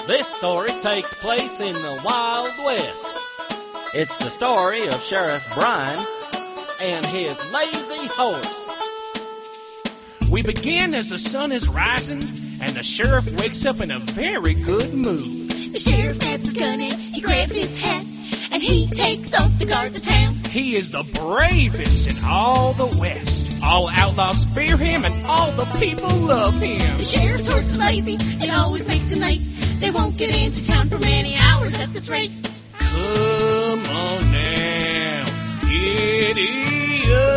This story takes place in the Wild West. It's the story of Sheriff Brian and his lazy horse. We begin as the sun is rising, and the sheriff wakes up in a very good mood. The sheriff grabs his gun and he grabs his hat, and he takes off to guard the town. He is the bravest in all the West. All outlaws fear him, and all the people love him. The sheriff's horse is lazy, it always makes him late. They won't get into town for many hours at this rate. Come on now, giddy up.